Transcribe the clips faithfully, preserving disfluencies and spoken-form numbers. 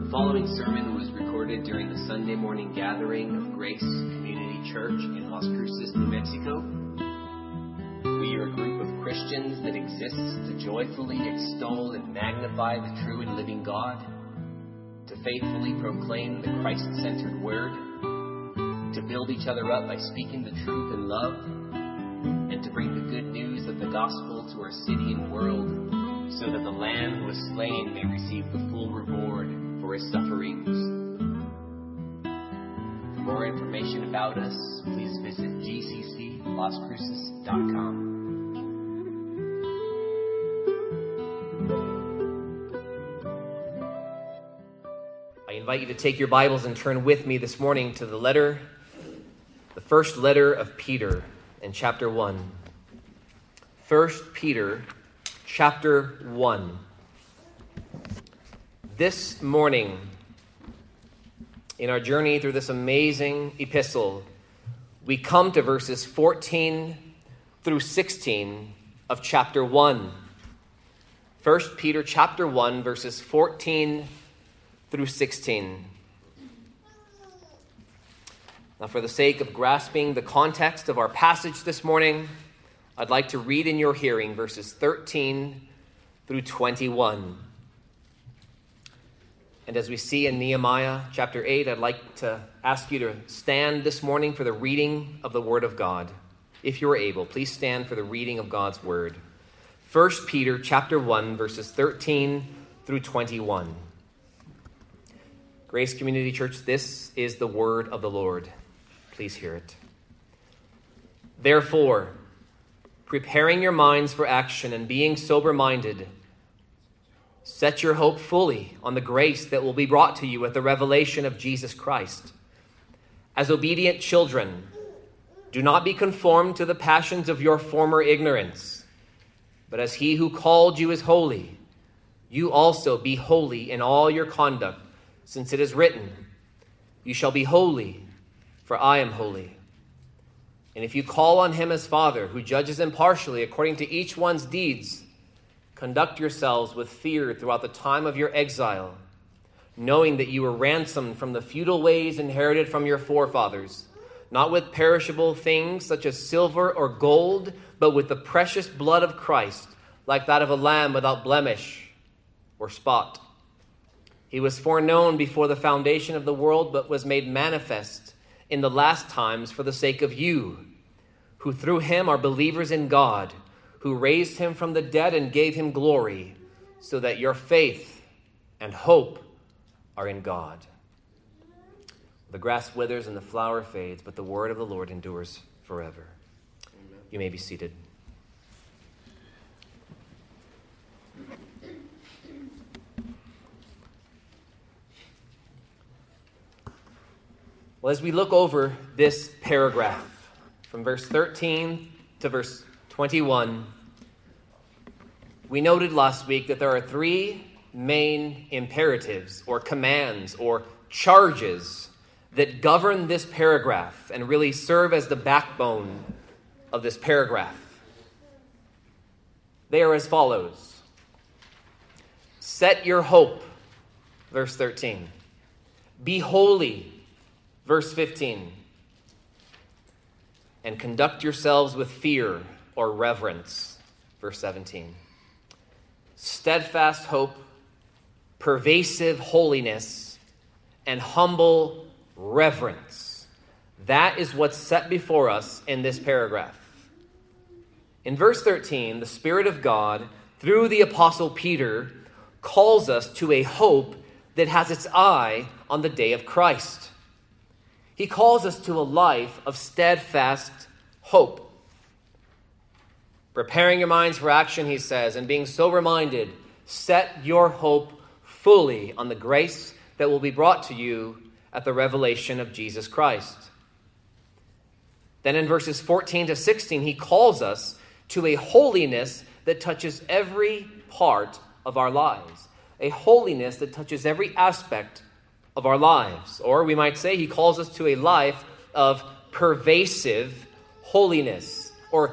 The following sermon was recorded during the Sunday morning gathering of Grace Community Church in Las Cruces, New Mexico. We are a group of Christians that exists to joyfully extol and magnify the true and living God, to faithfully proclaim the Christ-centered word, to build each other up by speaking the truth in love, and to bring the good news of the gospel to our city and world, so that the Lamb who was slain may receive the full reward for his sufferings. For more information about us, please visit g c c las cruces dot com. I invite you to take your Bibles and turn with me this morning to the letter, the first letter of Peter in chapter one. First Peter chapter one. This morning, in our journey through this amazing epistle, we come to verses fourteen through sixteen of chapter one. First Peter chapter one, verses fourteen through sixteen. Now, for the sake of grasping the context of our passage this morning, I'd like to read in your hearing verses thirteen through twenty-one. And as we see in Nehemiah chapter eight, I'd like to ask you to stand this morning for the reading of the Word of God. If you are able, please stand for the reading of God's Word. First Peter chapter one, verses thirteen through twenty-one. Grace Community Church, this is the word of the Lord. Please hear it. Therefore, preparing your minds for action and being sober-minded, set your hope fully on the grace that will be brought to you at the revelation of Jesus Christ. As obedient children, do not be conformed to the passions of your former ignorance, but as he who called you is holy, you also be holy in all your conduct, since it is written, you shall be holy, for I am holy. And if you call on him as Father, who judges impartially according to each one's deeds, conduct yourselves with fear throughout the time of your exile, knowing that you were ransomed from the futile ways inherited from your forefathers, not with perishable things such as silver or gold, but with the precious blood of Christ, like that of a lamb without blemish or spot. He was foreknown before the foundation of the world, but was made manifest in the last times for the sake of you, who through him are believers in God, who raised him from the dead and gave him glory, so that your faith and hope are in God. The grass withers and the flower fades, but the word of the Lord endures forever. Amen. You may be seated. Well, as we look over this paragraph, from verse thirteen to verse twenty-one, we noted last week that there are three main imperatives or commands or charges that govern this paragraph and really serve as the backbone of this paragraph. They are as follows. Set your hope, verse thirteen. Be holy, verse fifteen. And conduct yourselves with fear or reverence, verse seventeen. Steadfast hope, pervasive holiness, and humble reverence. That is what's set before us in this paragraph. In verse thirteen, the Spirit of God, through the Apostle Peter, calls us to a hope that has its eye on the day of Christ. He calls us to a life of steadfast hope. Preparing your minds for action, he says, and being sober-minded, set your hope fully on the grace that will be brought to you at the revelation of Jesus Christ. Then in verses fourteen to sixteen, he calls us to a holiness that touches every part of our lives, a holiness that touches every aspect of our lives. Or we might say he calls us to a life of pervasive holiness or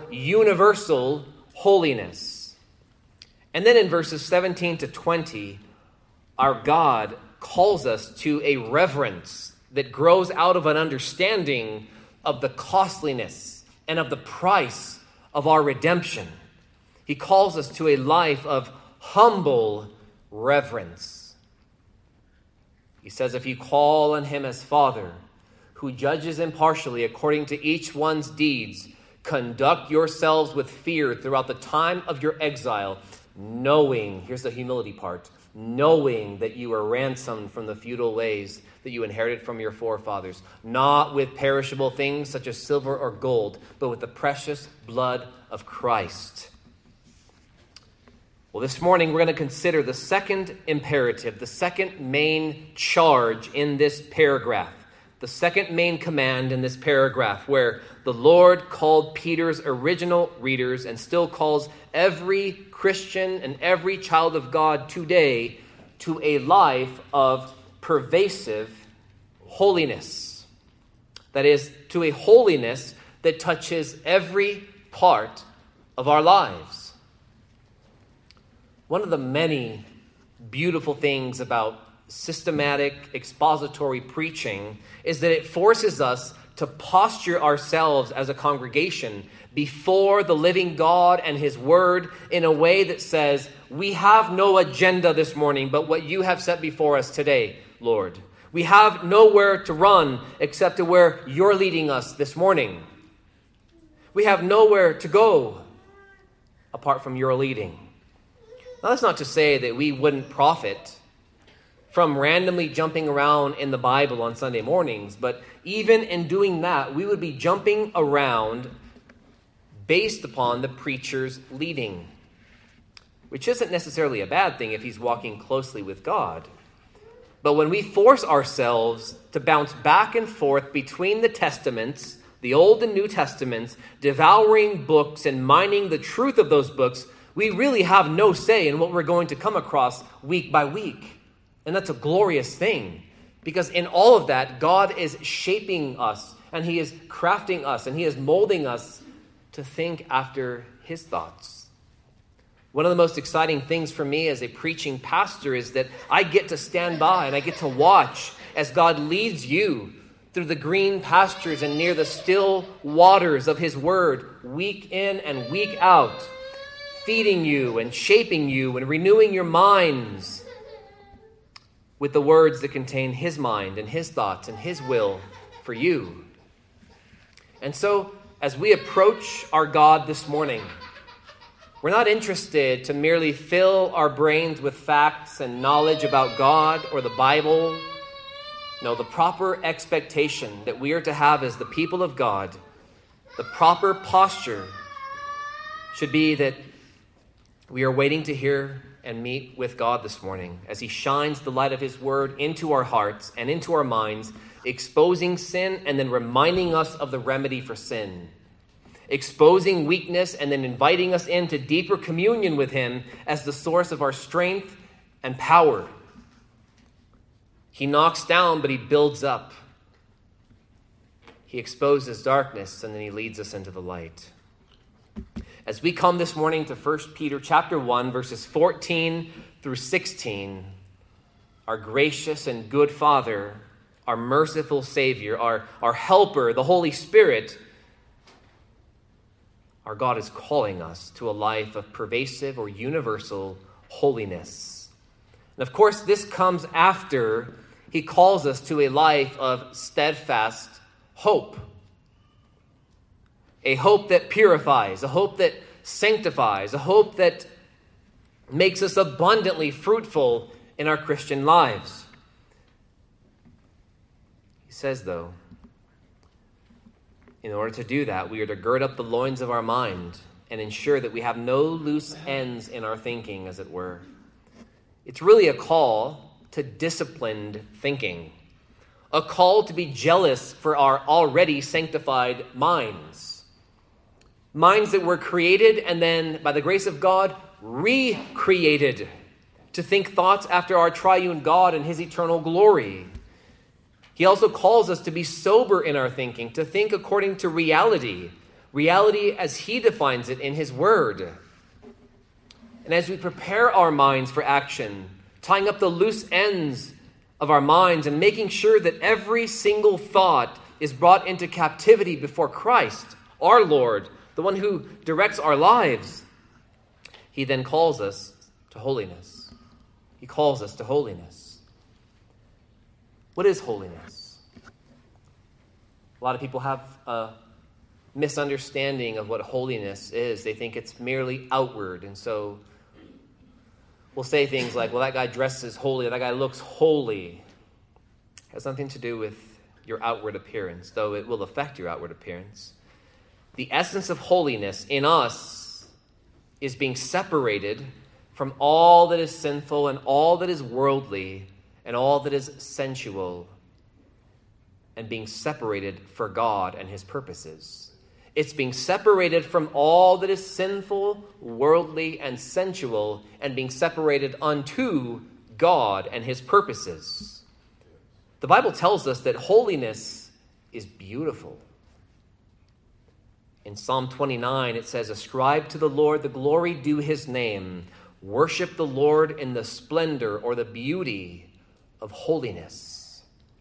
universal holiness. And then in verses seventeen to twenty, our God calls us to a reverence that grows out of an understanding of the costliness and of the price of our redemption. He calls us to a life of humble reverence. He says, if you call on him as Father, who judges impartially according to each one's deeds, conduct yourselves with fear throughout the time of your exile, knowing, here's the humility part, knowing that you are ransomed from the futile ways that you inherited from your forefathers, not with perishable things such as silver or gold, but with the precious blood of Christ. Well, this morning we're going to consider the second imperative, the second main charge in this paragraph, the second main command in this paragraph, where the Lord called Peter's original readers and still calls every Christian and every child of God today to a life of pervasive holiness. That is, to a holiness that touches every part of our lives. One of the many beautiful things about systematic expository preaching is that it forces us to posture ourselves as a congregation before the living God and his word in a way that says, we have no agenda this morning but what you have set before us today, Lord. We have nowhere to run except to where you're leading us this morning. We have nowhere to go apart from your leading. Now, that's not to say that we wouldn't profit from randomly jumping around in the Bible on Sunday mornings, but even in doing that, we would be jumping around based upon the preacher's leading, which isn't necessarily a bad thing if he's walking closely with God. But when we force ourselves to bounce back and forth between the Testaments, the Old and New Testaments, devouring books and mining the truth of those books, we really have no say in what we're going to come across week by week. And that's a glorious thing, because in all of that, God is shaping us, and he is crafting us, and he is molding us to think after his thoughts. One of the most exciting things for me as a preaching pastor is that I get to stand by and I get to watch as God leads you through the green pastures and near the still waters of his word, week in and week out, feeding you and shaping you and renewing your minds with the words that contain his mind and his thoughts and his will for you. And so, as we approach our God this morning, we're not interested to merely fill our brains with facts and knowledge about God or the Bible. No, the proper expectation that we are to have as the people of God, the proper posture should be that we are waiting to hear and meet with God this morning as he shines the light of his word into our hearts and into our minds, exposing sin and then reminding us of the remedy for sin, exposing weakness and then inviting us into deeper communion with him as the source of our strength and power. He knocks down, but he builds up. He exposes darkness, and then he leads us into the light. As we come this morning to First Peter chapter one, verses fourteen through sixteen, our gracious and good Father, our merciful Savior, our, our helper, the Holy Spirit, our God is calling us to a life of pervasive or universal holiness. And of course, this comes after he calls us to a life of steadfast hope. A hope that purifies, a hope that sanctifies, a hope that makes us abundantly fruitful in our Christian lives. He says, though, in order to do that, we are to gird up the loins of our mind and ensure that we have no loose ends in our thinking, as it were. It's really a call to disciplined thinking, a call to be jealous for our already sanctified minds. Minds that were created and then, by the grace of God, recreated to think thoughts after our triune God and his eternal glory. He also calls us to be sober in our thinking, to think according to reality, reality as he defines it in his word. And as we prepare our minds for action, tying up the loose ends of our minds and making sure that every single thought is brought into captivity before Christ, our Lord, the one who directs our lives. He then calls us to holiness. He calls us to holiness. What is holiness? A lot of people have a misunderstanding of what holiness is. They think it's merely outward, and so we'll say things like, well, that guy dresses holy, that guy looks holy. It has nothing to do with your outward appearance, though it will affect your outward appearance. The essence of holiness in us is being separated from all that is sinful and all that is worldly and all that is sensual, and being separated for God and his purposes. It's being separated from all that is sinful, worldly, and sensual, and being separated unto God and his purposes. The Bible tells us that holiness is beautiful. In Psalm twenty-nine, it says, "Ascribe to the Lord the glory due his name. Worship the Lord in the splendor or the beauty of holiness."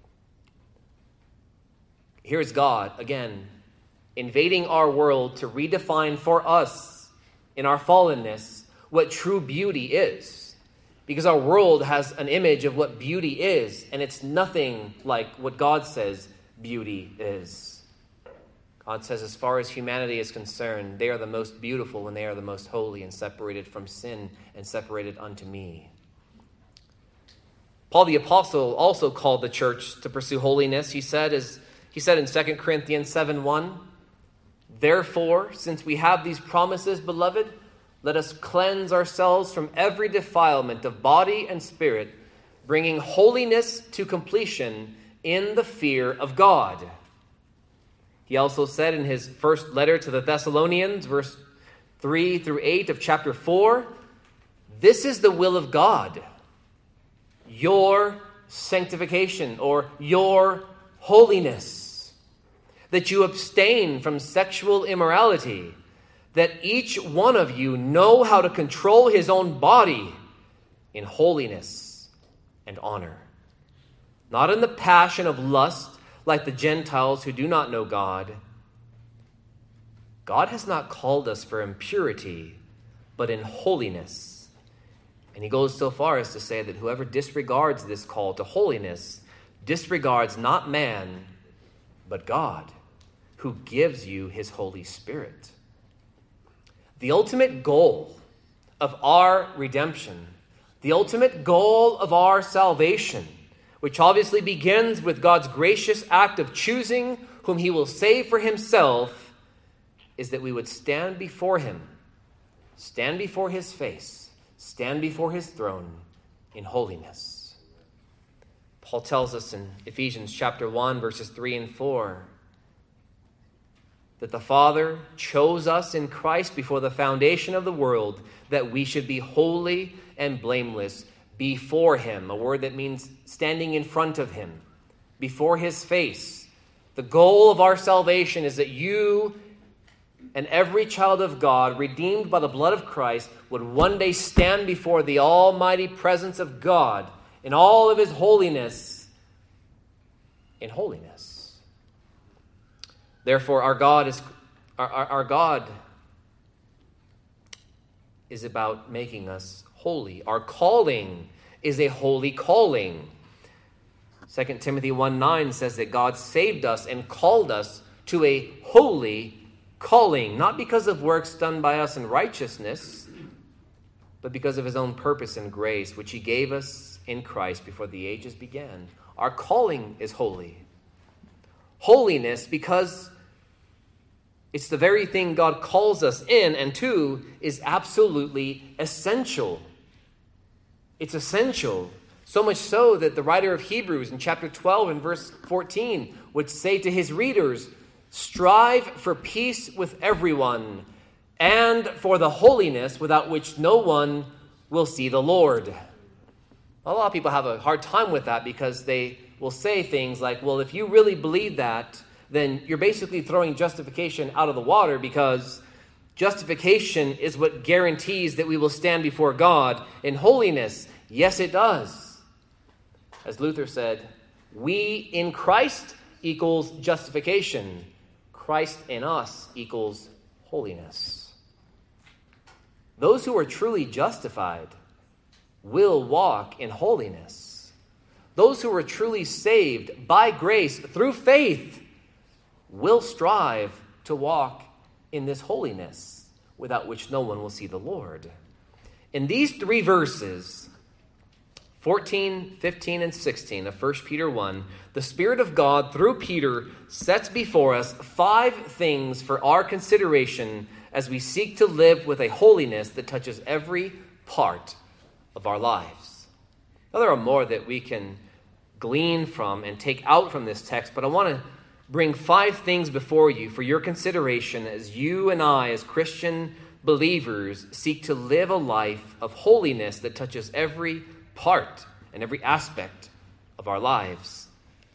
Here's God, again, invading our world to redefine for us in our fallenness what true beauty is. Because our world has an image of what beauty is, and it's nothing like what God says beauty is. God says, as far as humanity is concerned, they are the most beautiful when they are the most holy and separated from sin and separated unto me. Paul the Apostle also called the church to pursue holiness. He said, as he said in Second Corinthians seven one, "Therefore, since we have these promises, beloved, let us cleanse ourselves from every defilement of body and spirit, bringing holiness to completion in the fear of God." He also said in his first letter to the Thessalonians, verse three through eight of chapter four, "This is the will of God, your sanctification," or your holiness, "that you abstain from sexual immorality, that each one of you know how to control his own body in holiness and honor, not in the passion of lust like the Gentiles who do not know God. God has not called us for impurity, but in holiness." And he goes so far as to say that whoever disregards this call to holiness disregards not man, but God, who gives you his Holy Spirit. The ultimate goal of our redemption, the ultimate goal of our salvation, which obviously begins with God's gracious act of choosing whom he will save for himself, is that we would stand before him, stand before his face, stand before his throne in holiness. Paul tells us in Ephesians chapter one, verses three and four, that the Father chose us in Christ before the foundation of the world, that we should be holy and blameless before him, a word that means standing in front of him, before his face. The goal of our salvation is that you and every child of God, redeemed by the blood of Christ, would one day stand before the almighty presence of God in all of his holiness, in holiness. Therefore, our God is our, our, our God is about making us holy. Our calling is a holy calling. Second Timothy one nine says that God saved us and called us to a holy calling, not because of works done by us in righteousness, but because of his own purpose and grace, which he gave us in Christ before the ages began. Our calling is holy. Holiness, because it's the very thing God calls us in and to, is absolutely essential. It's essential. So much so that the writer of Hebrews in chapter twelve and verse fourteen would say to his readers, "Strive for peace with everyone and for the holiness without which no one will see the Lord." A lot of people have a hard time with that because they will say things like, well, if you really believe that, then you're basically throwing justification out of the water, because justification is what guarantees that we will stand before God in holiness. Yes, it does. As Luther said, we in Christ equals justification. Christ in us equals holiness. Those who are truly justified will walk in holiness. Those who are truly saved by grace through faith will strive to walk in this holiness, without which no one will see the Lord. In these three verses, fourteen, fifteen, and sixteen of First Peter one, the Spirit of God, through Peter, sets before us five things for our consideration as we seek to live with a holiness that touches every part of our lives. Now, there are more that we can glean from and take out from this text, but I want to bring five things before you for your consideration as you and I, as Christian believers, seek to live a life of holiness that touches every part and every aspect of our lives.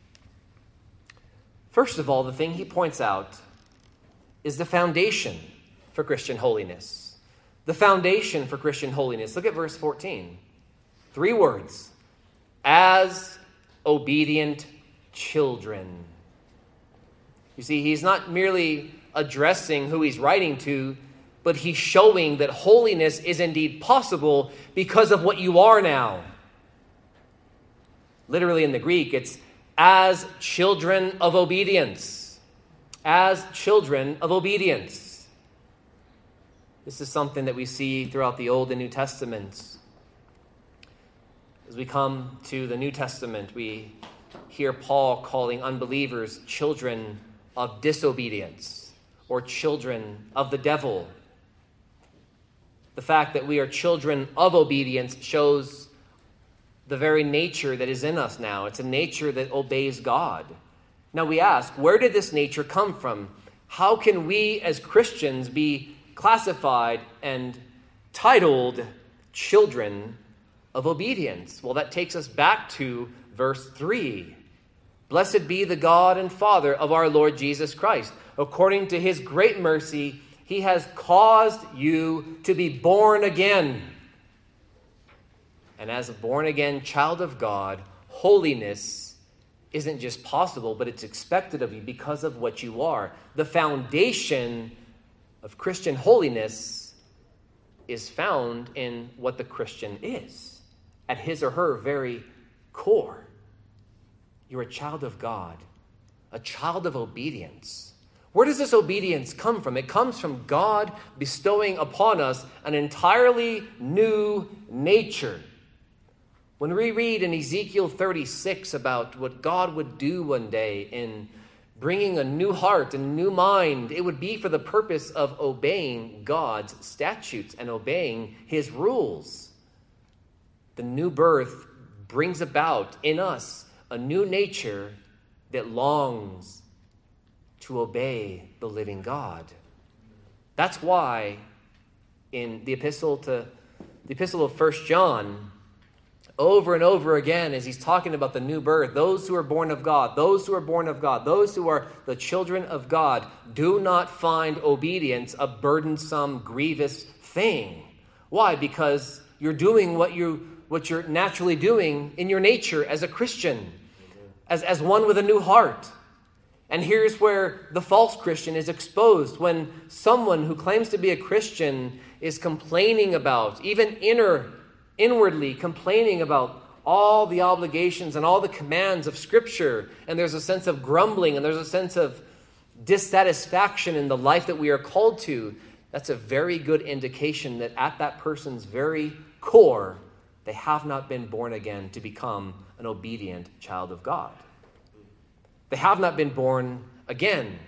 First of all, the thing he points out is the foundation for Christian holiness. The foundation for Christian holiness. Look at verse fourteen. Three words. As obedient children. You see, he's not merely addressing who he's writing to, but he's showing that holiness is indeed possible because of what you are now. Literally in the Greek, it's as children of obedience. As children of obedience. This is something that we see throughout the Old and New Testaments. As we come to the New Testament, we hear Paul calling unbelievers children of disobedience or children of the devil. The fact that we are children of obedience shows the very nature that is in us now. It's a nature that obeys God. Now we ask, where did this nature come from? How can we as Christians be classified and titled children of obedience? Well, that takes us back to verse three. Blessed be the God and Father of our Lord Jesus Christ. According to his great mercy, he has caused you to be born again. And as a born-again child of God, holiness isn't just possible, but it's expected of you because of what you are. The foundation of Christian holiness is found in what the Christian is, at his or her very core. You're a child of God, a child of obedience. Where does this obedience come from? It comes from God bestowing upon us an entirely new nature. When we read in Ezekiel thirty-six about what God would do one day in bringing a new heart and new mind, it would be for the purpose of obeying God's statutes and obeying his rules. The new birth brings about in us a new nature that longs to obey the living God. That's why in the epistle to the epistle of First John, over and over again, as he's talking about the new birth, those who are born of God, those who are born of God, those who are the children of God, do not find obedience a burdensome, grievous thing. Why? Because you're doing what you what you're naturally doing in your nature as a Christian, as, as one with a new heart. And here's where the false Christian is exposed. When someone who claims to be a Christian is complaining about, even inner inwardly complaining about all the obligations and all the commands of Scripture, and there's a sense of grumbling and there's a sense of dissatisfaction in the life that we are called to, that's a very good indication that at that person's very core, they have not been born again to become an obedient child of God. They have not been born again.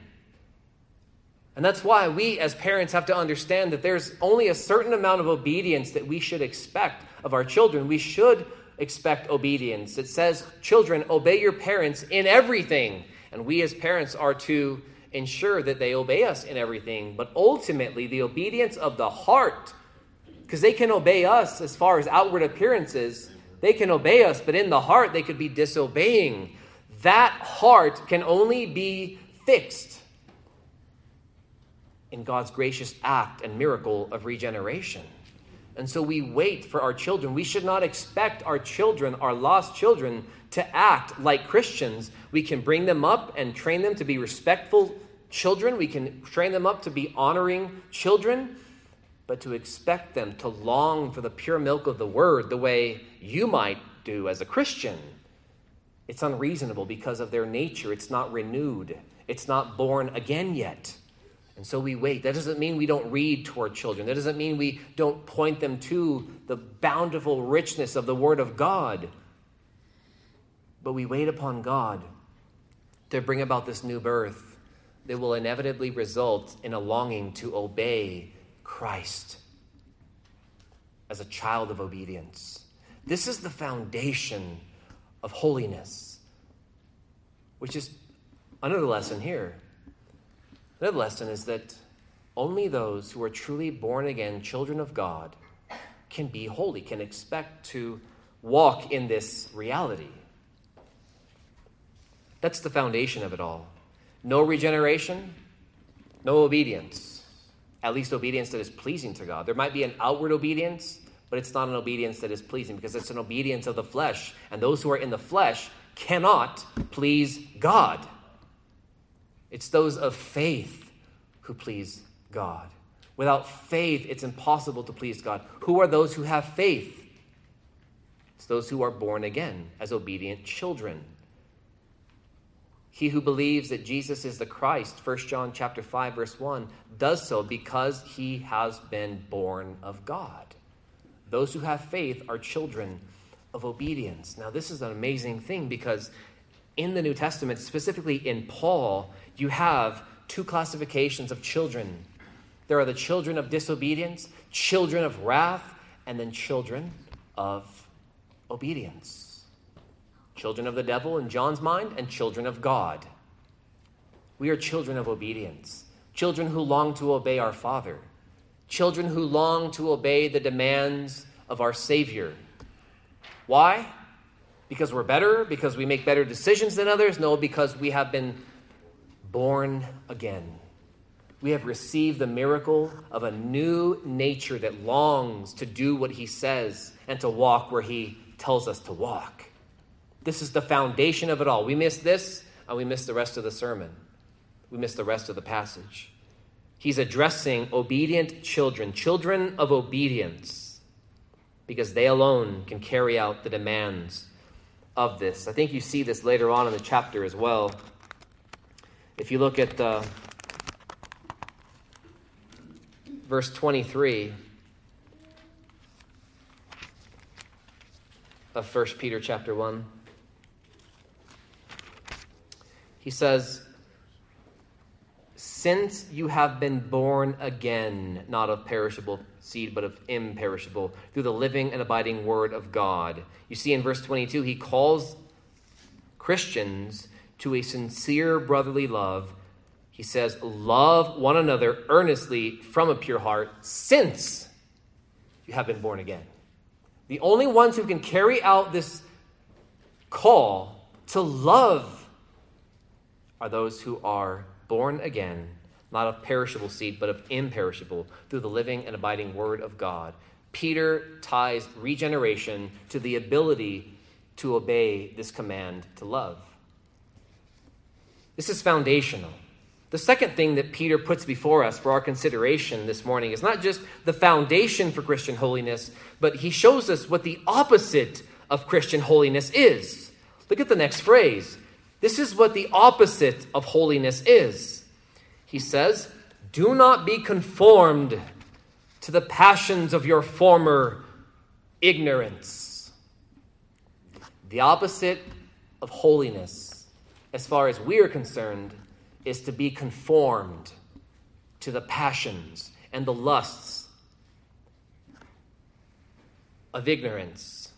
And that's why we as parents have to understand that there's only a certain amount of obedience that we should expect of our children. We should expect obedience. It says, children, obey your parents in everything. And we as parents are to ensure that they obey us in everything. But ultimately, the obedience of the heart, because they can obey us as far as outward appearances, they can obey us, but in the heart, they could be disobeying. That heart can only be fixed in God's gracious act and miracle of regeneration. And so we wait for our children. We should not expect our children, our lost children, to act like Christians. We can bring them up and train them to be respectful children. We can train them up to be honoring children. But to expect them to long for the pure milk of the word the way you might do as a Christian, it's unreasonable because of their nature. It's not renewed. It's not born again yet. And so we wait. That doesn't mean we don't read to our children. That doesn't mean we don't point them to the bountiful richness of the Word of God. But we wait upon God to bring about this new birth that will inevitably result in a longing to obey Christ as a child of obedience. This is the foundation of holiness, which is another lesson here. Another lesson is that only those who are truly born again children of God can be holy, can expect to walk in this reality. That's the foundation of it all. No regeneration, no obedience. At least obedience that is pleasing to God. There might be an outward obedience, but it's not an obedience that is pleasing because it's an obedience of the flesh. And those who are in the flesh cannot please God. It's those of faith who please God. Without faith, it's impossible to please God. Who are those who have faith? It's those who are born again as obedient children. He who believes that Jesus is the Christ, First John chapter five, verse one, does so because he has been born of God. Those who have faith are children of obedience. Now, this is an amazing thing because in the New Testament, specifically in Paul, you have two classifications of children. There are the children of disobedience, children of wrath, and then children of obedience. Children of the devil in John's mind, and children of God. We are children of obedience. Children who long to obey our Father. Children who long to obey the demands of our Savior. Why? Because we're better? Because we make better decisions than others? No, because we have been born again. We have received the miracle of a new nature that longs to do what he says and to walk where he tells us to walk. This is the foundation of it all. We miss this, and we miss the rest of the sermon. We miss the rest of the passage. He's addressing obedient children, children of obedience, because they alone can carry out the demands of this. I think you see this later on in the chapter as well. If you look at uh, verse twenty-three of First Peter chapter one, he says, "Since you have been born again, not of perishable seed, but of imperishable, through the living and abiding word of God." You see in verse twenty-two, he calls Christians to a sincere brotherly love. He says, love one another earnestly from a pure heart, since you have been born again. The only ones who can carry out this call to love are those who are born again, not of perishable seed, but of imperishable, through the living and abiding word of God. Peter ties regeneration to the ability to obey this command to love. This is foundational. The second thing that Peter puts before us for our consideration this morning is not just the foundation for Christian holiness, but he shows us what the opposite of Christian holiness is. Look at the next phrase. This is what the opposite of holiness is. He says, "Do not be conformed to the passions of your former ignorance." The opposite of holiness, as far as we are concerned, is to be conformed to the passions and the lusts of ignorance.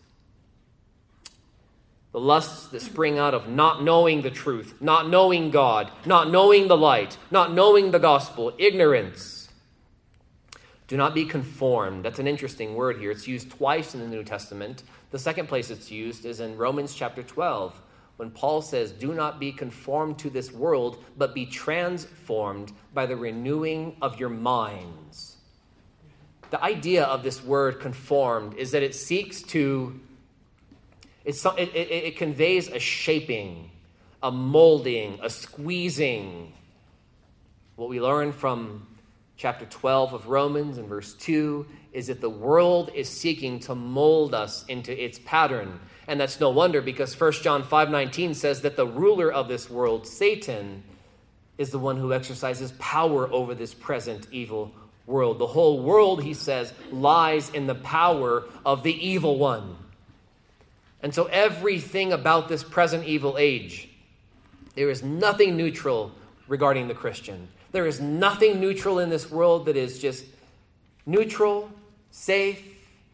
The lusts that spring out of not knowing the truth, not knowing God, not knowing the light, not knowing the gospel, ignorance. Do not be conformed. That's an interesting word here. It's used twice in the New Testament. The second place it's used is in Romans chapter twelve, when Paul says, "Do not be conformed to this world, but be transformed by the renewing of your minds." the idea of this word conformed is that it seeks to, it's, it, it, it conveys a shaping, a molding, a squeezing. What we learn from chapter twelve of Romans and verse two is that the world is seeking to mold us into its pattern. And that's no wonder, because First John five nineteen says that the ruler of this world, Satan, is the one who exercises power over this present evil world. The whole world, he says, lies in the power of the evil one. And so everything about this present evil age, there is nothing neutral regarding the Christian. There is nothing neutral in this world that is just neutral, safe,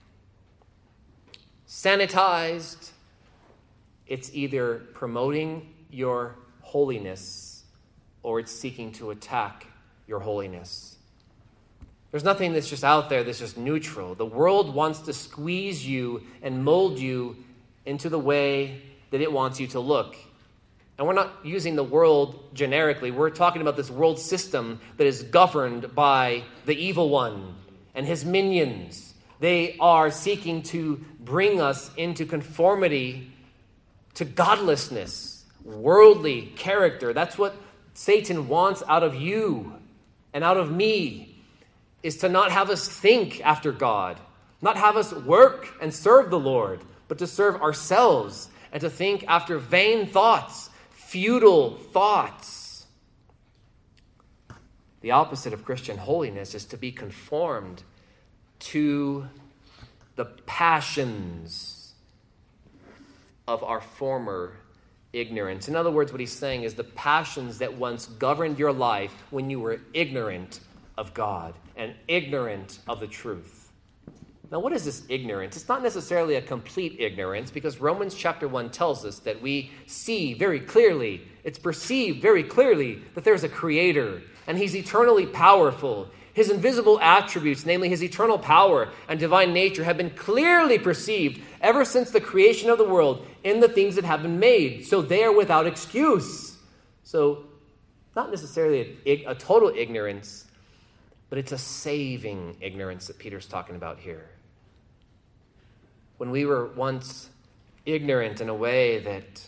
sanitized. It's either promoting your holiness or it's seeking to attack your holiness. There's nothing that's just out there that's just neutral. The world wants to squeeze you and mold you into the way that it wants you to look. And we're not using the world generically. We're talking about this world system that is governed by the evil one and his minions. They are seeking to bring us into conformity to godlessness, worldly character. That's what Satan wants out of you and out of me, is to not have us think after God, not have us work and serve the Lord, but to serve ourselves and to think after vain thoughts, futile thoughts. The opposite of Christian holiness is to be conformed to the passions of our former ignorance. In other words, what he's saying is the passions that once governed your life when you were ignorant of God and ignorant of the truth. Now, what is this ignorance? It's not necessarily a complete ignorance, because Romans chapter one tells us that we see very clearly, it's perceived very clearly that there's a creator and he's eternally powerful. His invisible attributes, namely his eternal power and divine nature, have been clearly perceived ever since the creation of the world in the things that have been made. So they are without excuse. So not necessarily a, a total ignorance, but it's a saving ignorance that Peter's talking about here. When we were once ignorant in a way that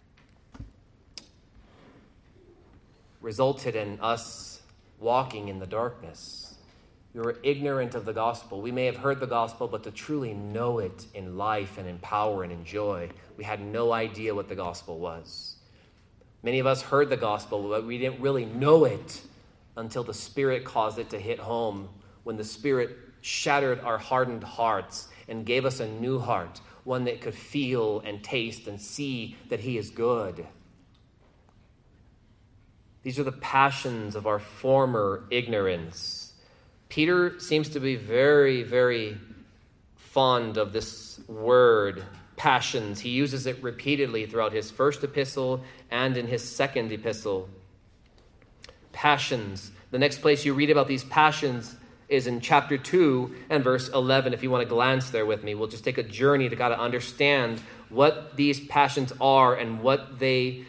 resulted in us walking in the darkness, we were ignorant of the gospel. We may have heard the gospel, but to truly know it in life and in power and in joy, we had no idea what the gospel was. Many of us heard the gospel, but we didn't really know it until the Spirit caused it to hit home, when the Spirit shattered our hardened hearts and gave us a new heart, one that could feel and taste and see that he is good. These are the passions of our former ignorance. Peter seems to be very, very fond of this word, passions. He uses it repeatedly throughout his first epistle and in his second epistle. Passions. The next place you read about these passions is in chapter two and verse eleven. If you want to glance there with me, we'll just take a journey to kind of understand what these passions are and what they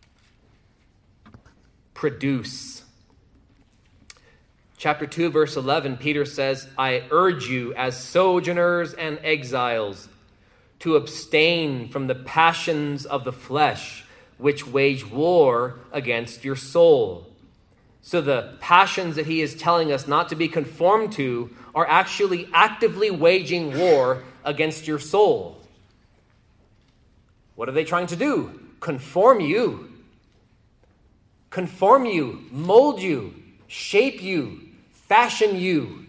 produce. Chapter two, verse eleven, Peter says, I urge you as sojourners and exiles to abstain from the passions of the flesh, which wage war against your soul. So the passions that he is telling us not to be conformed to are actually actively waging war against your soul. What are they trying to do? Conform you. Conform you, mold you, shape you, fashion you.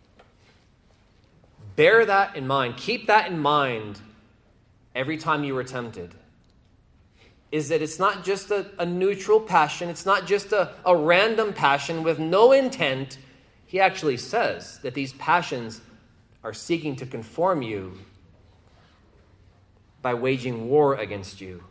Bear that in mind. Keep that in mind every time you are tempted. Is that it's not just a, a neutral passion. It's not just a, a random passion with no intent. He actually says that these passions are seeking to conform you by waging war against you.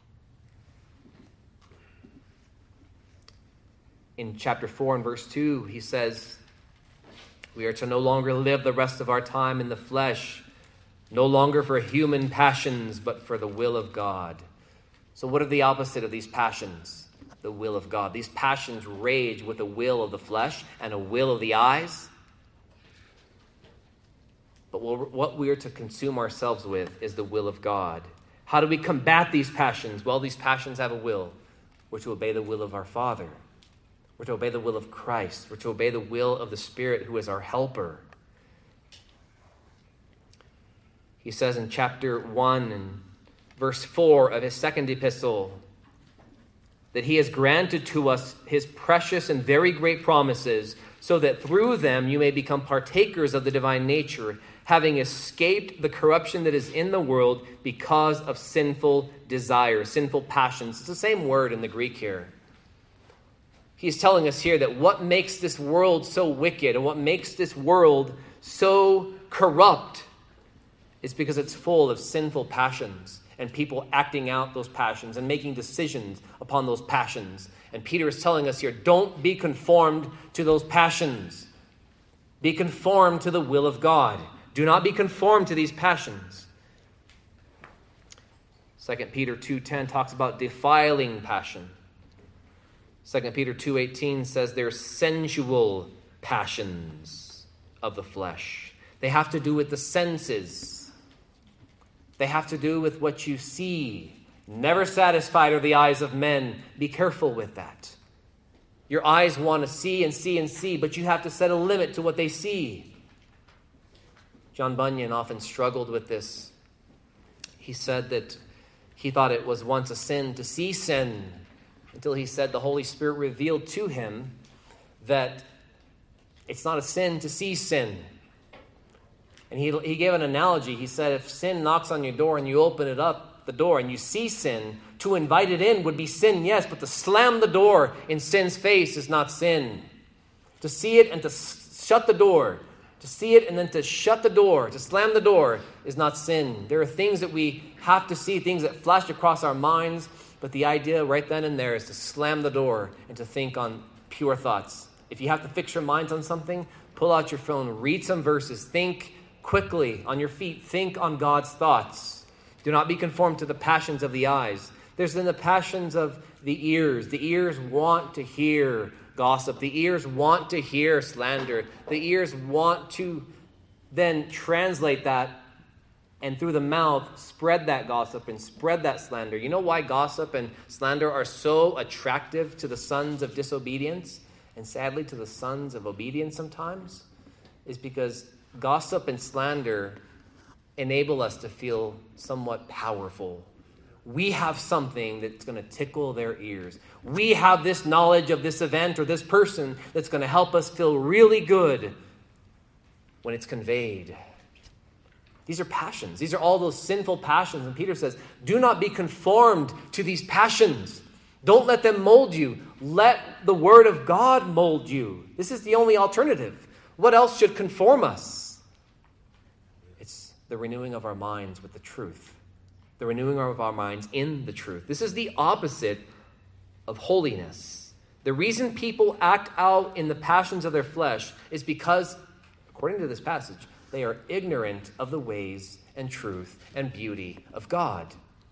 In chapter four and verse two, he says, we are to no longer live the rest of our time in the flesh, no longer for human passions, but for the will of God. So what are the opposite of these passions? The will of God. These passions rage with a will of the flesh and a will of the eyes. But what we are to consume ourselves with is the will of God. How do we combat these passions? Well, these passions have a will. We're to obey the will of our Father. We're to obey the will of Christ. We're to obey the will of the Spirit, who is our helper. He says in chapter one and verse four of his second epistle that he has granted to us his precious and very great promises, so that through them you may become partakers of the divine nature, having escaped the corruption that is in the world because of sinful desires, sinful passions. It's the same word in the Greek here. He's telling us here that what makes this world so wicked and what makes this world so corrupt is because it's full of sinful passions and people acting out those passions and making decisions upon those passions. And Peter is telling us here, don't be conformed to those passions. Be conformed to the will of God. Do not be conformed to these passions. Second Peter two ten talks about defiling passion. Second Peter two eighteen says they're sensual passions of the flesh. They have to do with the senses. They have to do with what you see. Never satisfied are the eyes of men. Be careful with that. Your eyes want to see and see and see, but you have to set a limit to what they see. John Bunyan often struggled with this. He said that he thought it was once a sin to see sin, until he said the Holy Spirit revealed to him that it's not a sin to see sin. And he, he gave an analogy. He said if sin knocks on your door and you open it up, the door, and you see sin, to invite it in would be sin, yes, but to slam the door in sin's face is not sin. To see it and to s- shut the door, to see it and then to shut the door, to slam the door is not sin. There are things that we have to see, things that flash across our minds, but the idea right then and there is to slam the door and to think on pure thoughts. If you have to fix your minds on something, pull out your phone, read some verses, think quickly on your feet, think on God's thoughts. Do not be conformed to the passions of the eyes. There's then the passions of the ears. The ears want to hear gossip. The ears want to hear slander. The ears want to then translate that and through the mouth spread that gossip and spread that slander. You know why gossip and slander are so attractive to the sons of disobedience and sadly to the sons of obedience sometimes? Is because gossip and slander enable us to feel somewhat powerful. We have something that's going to tickle their ears. We have this knowledge of this event or this person that's going to help us feel really good when it's conveyed. These are passions. These are all those sinful passions. And Peter says, do not be conformed to these passions. Don't let them mold you. Let the word of God mold you. This is the only alternative. What else should conform us? It's the renewing of our minds with the truth. The renewing of our minds in the truth. This is the opposite of holiness. The reason people act out in the passions of their flesh is because, according to this passage, they are ignorant of the ways and truth and beauty of God.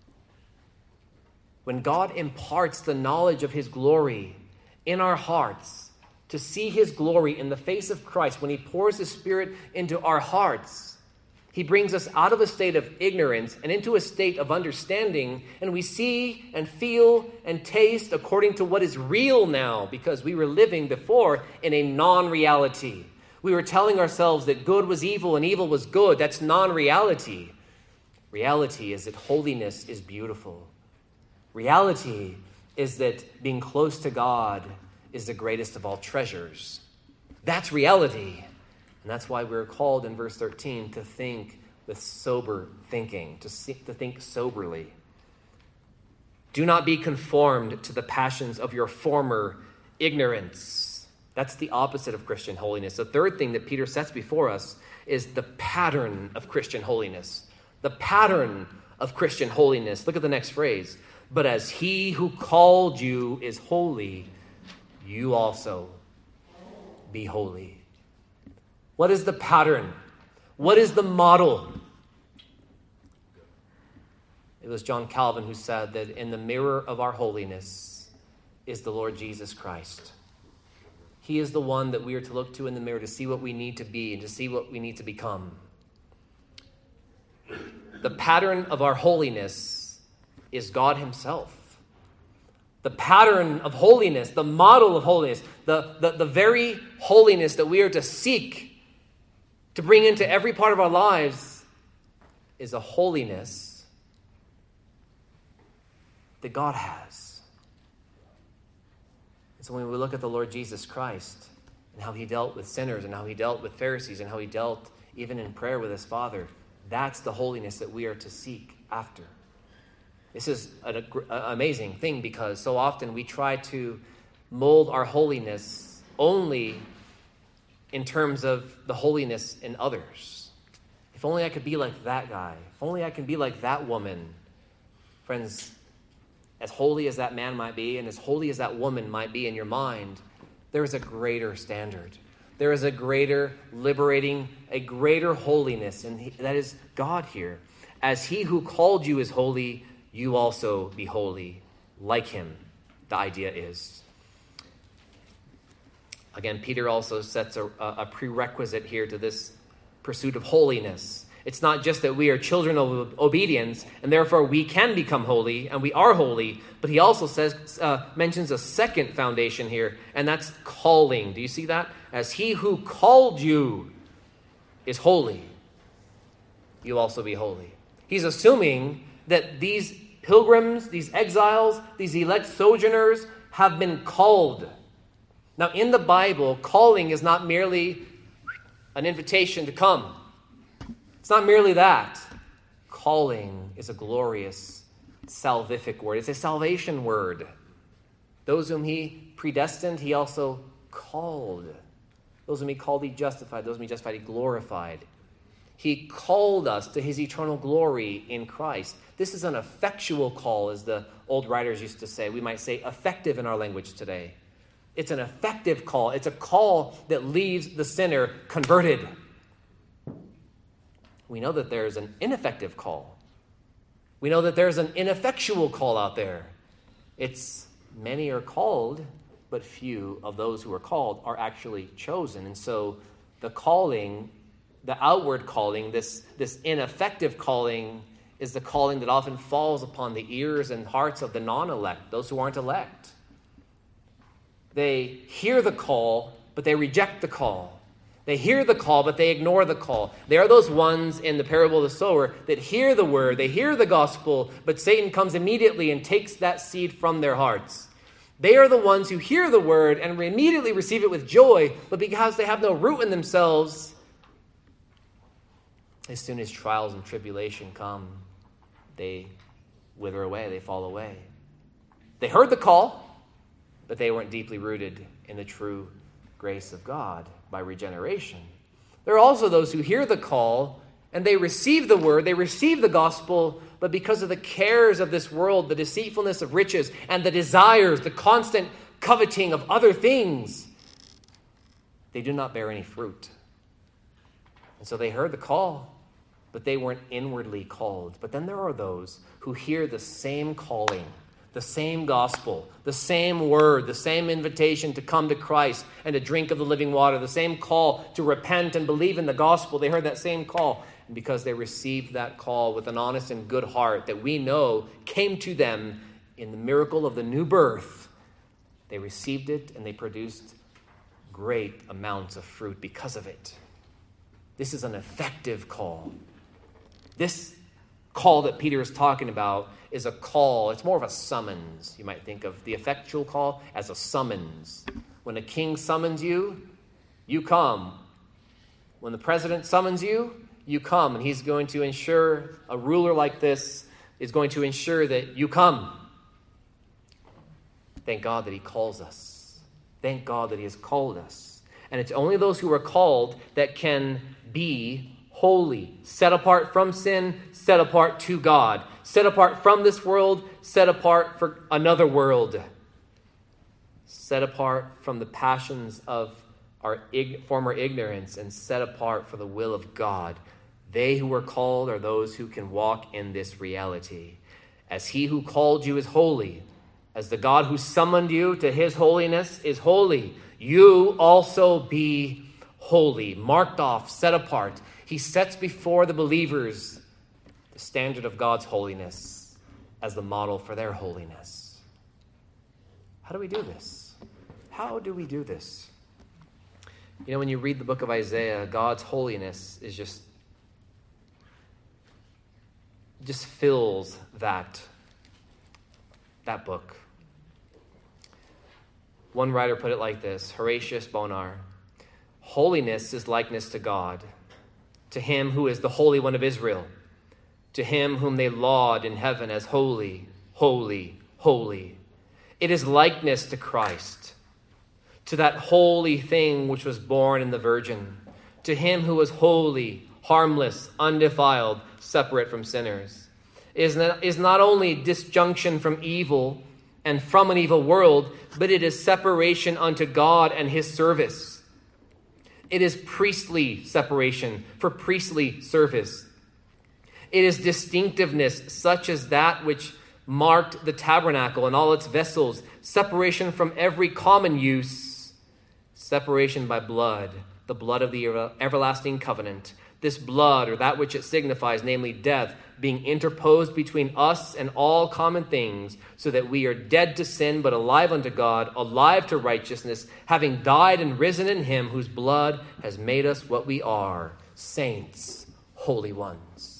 When God imparts the knowledge of his glory in our hearts, to see his glory in the face of Christ, when he pours his Spirit into our hearts, he brings us out of a state of ignorance and into a state of understanding, and we see and feel and taste according to what is real now, because we were living before in a non-reality. We were telling ourselves that good was evil and evil was good. That's non-reality. Reality is that holiness is beautiful. Reality is that being close to God is the greatest of all treasures. That's reality. And that's why we're called in verse thirteen to think with sober thinking, to, see, to think soberly. Do not be conformed to the passions of your former ignorance. That's the opposite of Christian holiness. The third thing that Peter sets before us is the pattern of Christian holiness. The pattern of Christian holiness. Look at the next phrase. But as he who called you is holy, you also be holy. What is the pattern? What is the model? It was John Calvin who said that in the mirror of our holiness is the Lord Jesus Christ. He is the one that we are to look to in the mirror to see what we need to be and to see what we need to become. the pattern of our holiness is God himself. The pattern of holiness, the model of holiness, the, the, the very holiness that we are to seek to bring into every part of our lives is a holiness that God has. And so when we look at the Lord Jesus Christ and how he dealt with sinners and how he dealt with Pharisees and how he dealt even in prayer with his Father, that's the holiness that we are to seek after. This is an amazing thing because so often we try to mold our holiness only in terms of the holiness in others. If only I could be like that guy. If only I can be like that woman. Friends, as holy as that man might be and as holy as that woman might be in your mind, there is a greater standard. There is a greater liberating, a greater holiness, and that is God here. As he who called you is holy, you also be holy like him, the idea is. Again, Peter also sets a, a prerequisite here to this pursuit of holiness. It's not just that we are children of obedience, and therefore we can become holy, and we are holy, but he also says, uh, mentions a second foundation here, and that's calling. Do you see that? As he who called you is holy, you'll also be holy. He's assuming that these pilgrims, these exiles, these elect sojourners have been called. Now, in the Bible, calling is not merely an invitation to come. It's not merely that. Calling is a glorious salvific word. It's a salvation word. Those whom he predestined, he also called. Those whom he called, he justified. Those whom he justified, he glorified. He called us to his eternal glory in Christ. This is an effectual call, as the old writers used to say. We might say effective in our language today. It's an effective call. It's a call that leaves the sinner converted. We know that there's an ineffective call. We know that there's an ineffectual call out there. It's many are called, but few of those who are called are actually chosen. And so the calling, the outward calling, this, this ineffective calling, is the calling that often falls upon the ears and hearts of the non-elect, those who aren't elect. They hear the call, but they reject the call. They hear the call, but they ignore the call. They are those ones in the parable of the sower that hear the word, they hear the gospel, but Satan comes immediately and takes that seed from their hearts. They are the ones who hear the word and immediately receive it with joy, but because they have no root in themselves, as soon as trials and tribulation come, they wither away, they fall away. They heard the call, but they weren't deeply rooted in the true grace of God by regeneration. There are also those who hear the call and they receive the word, they receive the gospel, but because of the cares of this world, the deceitfulness of riches, and the desires, the constant coveting of other things, they do not bear any fruit. And so they heard the call, but they weren't inwardly called. But then there are those who hear the same calling, the same gospel, the same word, the same invitation to come to Christ and to drink of the living water, the same call to repent and believe in the gospel. They heard that same call. And because they received that call with an honest and good heart that we know came to them in the miracle of the new birth, they received it and they produced great amounts of fruit because of it. This is an effective call. This call that Peter is talking about is a call. It's more of a summons. You might think of the effectual call as a summons. When a king summons you, you come. When the president summons you, you come. And he's going to ensure, a ruler like this is going to ensure that you come. Thank God that he calls us. Thank God that he has called us. And it's only those who are called that can be holy, set apart from sin, set apart to God, set apart from this world, set apart for another world, set apart from the passions of our ig- former ignorance, and set apart for the will of God. They who are called are those who can walk in this reality. As he who called you is holy, as the God who summoned you to his holiness is holy, you also be holy, marked off, set apart. He sets before the believers the standard of God's holiness as the model for their holiness. How do we do this? How do we do this? You know, when you read the book of Isaiah, God's holiness is just, just fills that, that book. One writer put it like this, Horatius Bonar: holiness is likeness to God, to him who is the Holy One of Israel, to him whom they laud in heaven as holy, holy, holy. It is likeness to Christ, to that holy thing which was born in the Virgin, to him who was holy, harmless, undefiled, separate from sinners. It is not, is not only disjunction from evil and from an evil world, but it is separation unto God and his service. It is priestly separation for priestly service. It is distinctiveness such as that which marked the tabernacle and all its vessels, separation from every common use, separation by blood, the blood of the everlasting covenant. This blood, or that which it signifies, namely death, being interposed between us and all common things, so that we are dead to sin, but alive unto God, alive to righteousness, having died and risen in him whose blood has made us what we are, saints, holy ones.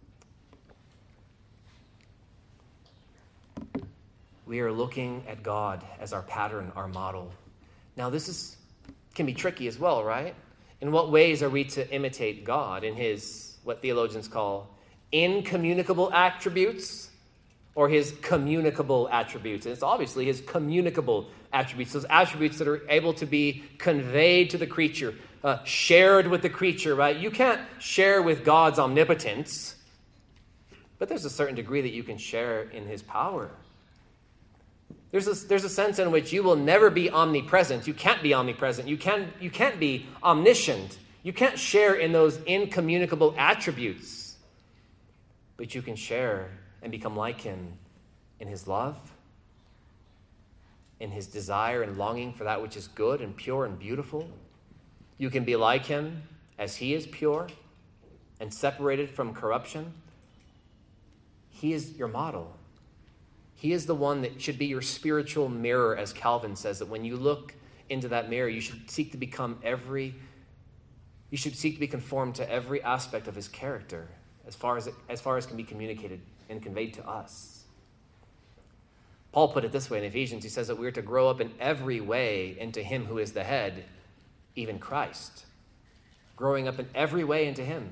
We are looking at God as our pattern, our model. Now, this is can be tricky as well, right? In what ways are we to imitate God? In his, what theologians call, incommunicable attributes, or his communicable attributes? And it's obviously his communicable attributes, those attributes that are able to be conveyed to the creature, uh, shared with the creature, right? You can't share with God's omnipotence, but there's a certain degree that you can share in his power. There's a, there's a sense in which you will never be omnipresent. You can't be omnipresent. You can't, you can't be omniscient. You can't share in those incommunicable attributes. But you can share and become like him in his love, in his desire and longing for that which is good and pure and beautiful. You can be like him as he is pure and separated from corruption. He is your model. He is the one that should be your spiritual mirror, as Calvin says, that when you look into that mirror, you should seek to become every, you should seek to be conformed to every aspect of his character, as far as, it, as far as can be communicated and conveyed to us. Paul put it this way in Ephesians. He says that we are to grow up in every way into him who is the head, even Christ. Growing up in every way into him.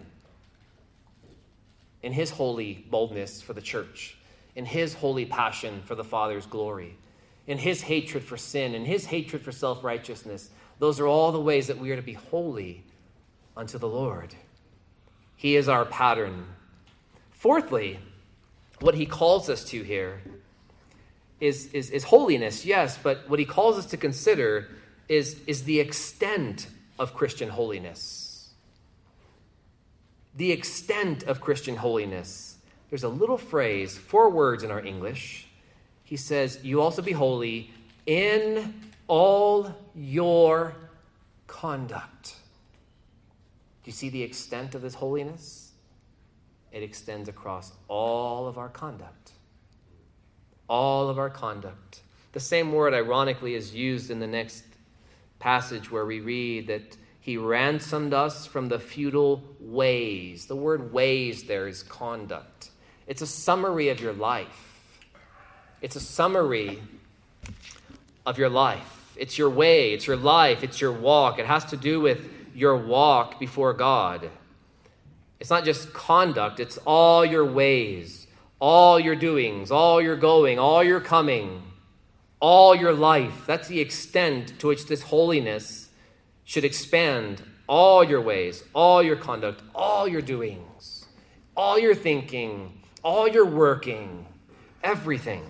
In his holy boldness for the church. In his holy passion for the Father's glory, in his hatred for sin, in his hatred for self-righteousness. Those are all the ways that we are to be holy unto the Lord. He is our pattern. Fourthly, what he calls us to here is, is, is holiness, yes, but what he calls us to consider is, is the extent of Christian holiness. The extent of Christian holiness. There's a little phrase, four words in our English. He says, you also be holy in all your conduct. Do you see the extent of this holiness? It extends across all of our conduct. All of our conduct. The same word, ironically, is used in the next passage where we read that he ransomed us from the futile ways. The word ways there is conduct. It's a summary of your life. It's a summary of your life. It's your way. It's your life. It's your walk. It has to do with your walk before God. It's not just conduct. It's all your ways, all your doings, all your going, all your coming, all your life. That's the extent to which this holiness should expand all your ways, all your conduct, all your doings, all your thinking, all your working, everything.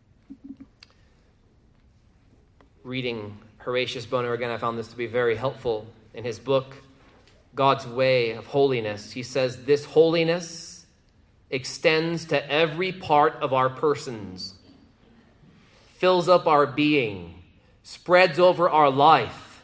Reading Horatius Bonar again, I found this to be very helpful. In his book, God's Way of Holiness, he says, this holiness extends to every part of our persons, fills up our being, spreads over our life,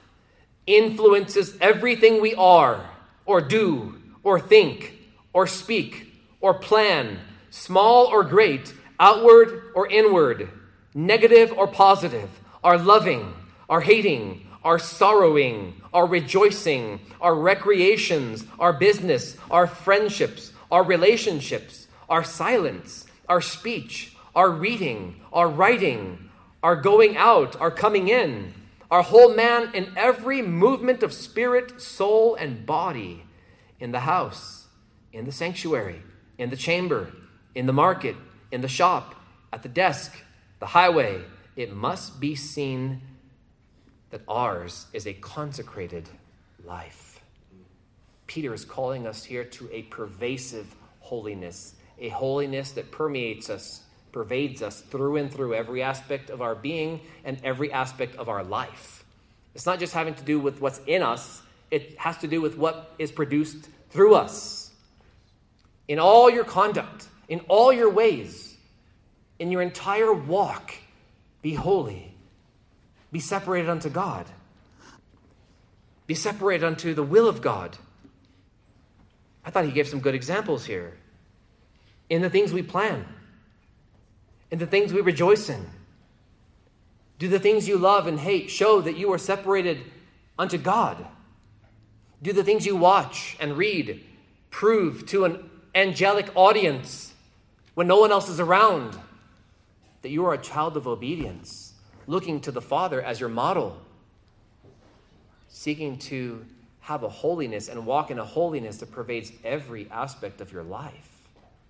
influences everything we are, or do, or think, or speak, or plan, small or great, outward or inward, negative or positive, our loving, our hating, our sorrowing, our rejoicing, our recreations, our business, our friendships, our relationships, our silence, our speech, our reading, our writing, our going out, our coming in, our whole man in every movement of spirit, soul, and body, in the house, in the sanctuary, in the chamber, in the market, in the shop, at the desk, the highway, it must be seen that ours is a consecrated life. Peter is calling us here to a pervasive holiness, a holiness that permeates us, pervades us through and through every aspect of our being and every aspect of our life. It's not just having to do with what's in us, it has to do with what is produced through us. In all your conduct, in all your ways, in your entire walk, be holy. Be separated unto God. Be separated unto the will of God. I thought he gave some good examples here. In the things we plan. In the things we rejoice in. Do the things you love and hate show that you are separated unto God? Do the things you watch and read prove to an angelic audience when no one else is around that you are a child of obedience, looking to the Father as your model, seeking to have a holiness and walk in a holiness that pervades every aspect of your life?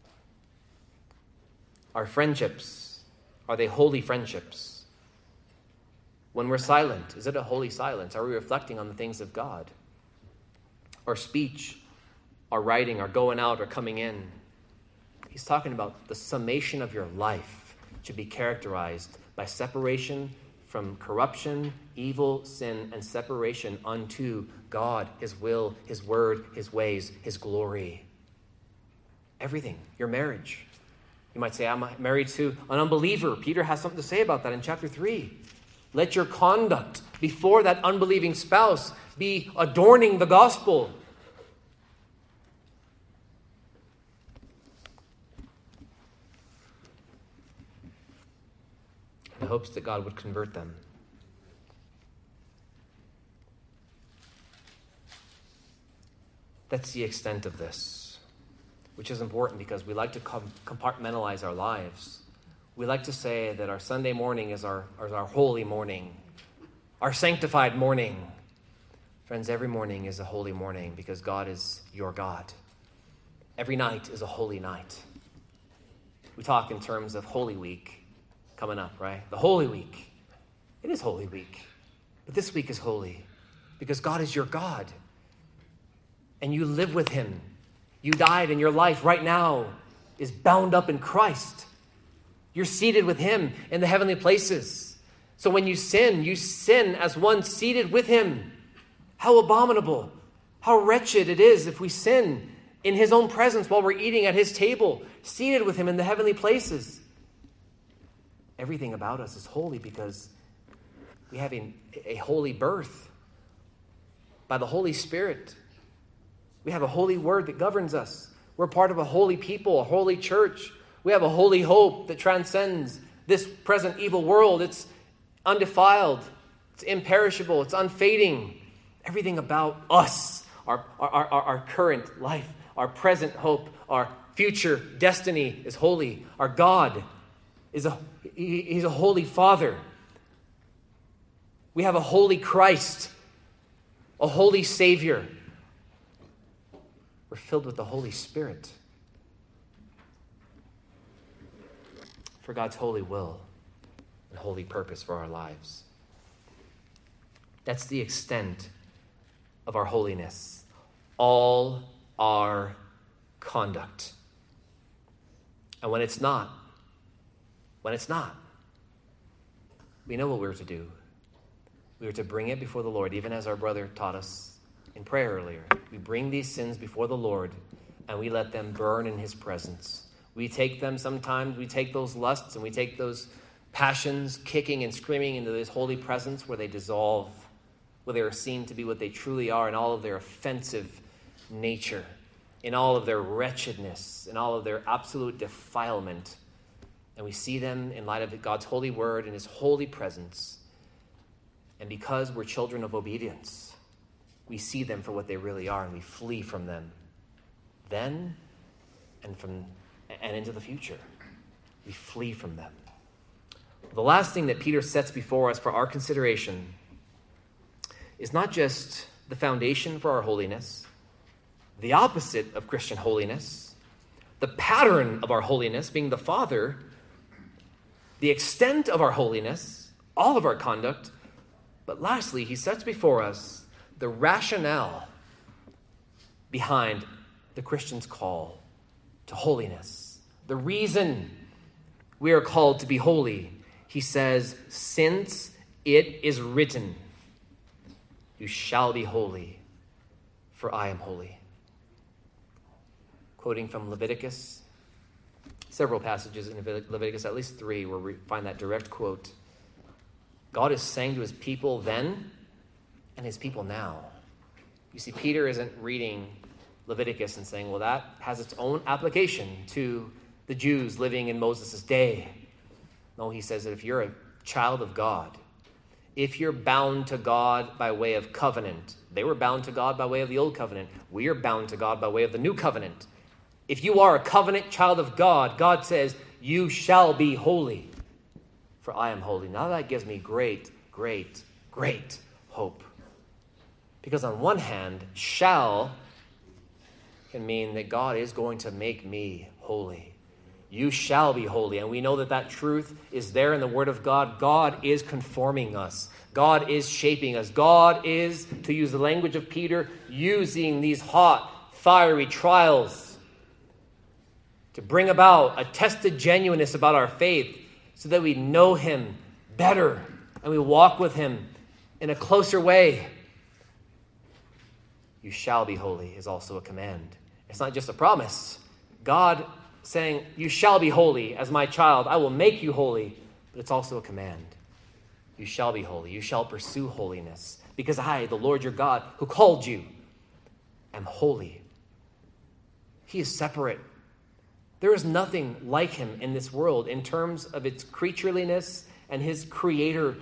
Our friendships, are they holy friendships? When we're silent, is it a holy silence? Are we reflecting on the things of God? Our speech, our writing, our going out, or coming in. He's talking about the summation of your life should be characterized by separation from corruption, evil, sin, and separation unto God, his will, his word, his ways, his glory. Everything, your marriage. You might say, I'm married to an unbeliever. Peter has something to say about that in chapter three. Let your conduct before that unbelieving spouse be adorning the gospel. In hopes that God would convert them. That's the extent of this, which is important because we like to com- compartmentalize our lives. We like to say that our Sunday morning is our, is our holy morning, our sanctified morning. Friends, every morning is a holy morning because God is your God. Every night is a holy night. We talk in terms of Holy Week coming up, right? The Holy Week. It is Holy Week. But this week is holy because God is your God. And you live with him. You died and your life right now is bound up in Christ. You're seated with him in the heavenly places. So when you sin, you sin as one seated with him. How abominable, how wretched it is if we sin in his own presence while we're eating at his table, seated with him in the heavenly places. Everything about us is holy because we have a, a holy birth by the Holy Spirit. We have a holy word that governs us. We're part of a holy people, a holy church. We have a holy hope that transcends this present evil world. It's undefiled. It's imperishable. It's unfading. Everything about us, our, our, our, our current life, our present hope, our future destiny is holy. Our God is a, he, he's a holy Father. We have a holy Christ, a holy Savior. We're filled with the Holy Spirit for God's holy will and holy purpose for our lives. That's the extent of our holiness. All our conduct. And when it's not, when it's not, we know what we're to do. We are to bring it before the Lord, even as our brother taught us in prayer earlier. We bring these sins before the Lord and we let them burn in his presence. We take them sometimes, we take those lusts and we take those passions kicking and screaming into this holy presence where they dissolve, where they are seen to be what they truly are in all of their offensive nature. in all of their wretchedness, in all of their absolute defilement. And we see them in light of God's holy word and his holy presence. And because we're children of obedience, we see them for what they really are, and we flee from them. Then and from and into the future, we flee from them. The last thing that Peter sets before us for our consideration is not just the foundation for our holiness, the opposite of Christian holiness, the pattern of our holiness being the Father, the extent of our holiness, all of our conduct, but lastly, he sets before us the rationale behind the Christian's call to holiness. The reason we are called to be holy. He says, since it is written, you shall be holy, for I am holy. Quoting from Leviticus, several passages in Leviticus, at least three, where we find that direct quote. God is saying to his people then and his people now. You see, Peter isn't reading Leviticus and saying, well, that has its own application to the Jews living in Moses' day. No, he says that if you're a child of God, if you're bound to God by way of covenant, they were bound to God by way of the old covenant. We are bound to God by way of the new covenant. If you are a covenant child of God, God says, you shall be holy, for I am holy. Now that gives me great, great, great hope. Because on one hand, shall can mean that God is going to make me holy. You shall be holy. And we know that that truth is there in the Word of God. God is conforming us. God is shaping us. God is, to use the language of Peter, using these hot, fiery trials to bring about a tested genuineness about our faith so that we know him better and we walk with him in a closer way. You shall be holy is also a command. It's not just a promise. God saying, you shall be holy as my child. I will make you holy. But it's also a command. You shall be holy. You shall pursue holiness. Because I, the Lord your God, who called you, am holy. He is separate. There is nothing like him in this world in terms of its creatureliness and his creatorness.